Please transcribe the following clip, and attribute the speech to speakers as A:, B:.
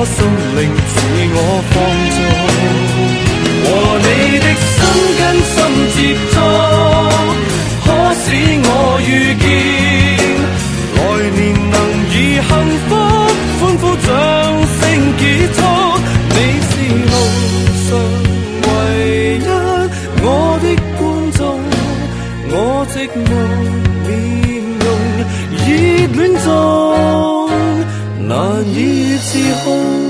A: 心靈自我放縱，和你的心跟心接觸，可使我遇見來年能以幸福歡呼掌聲結束。你是路上唯一我的觀眾，我寂寞面容熱戀中難以自控。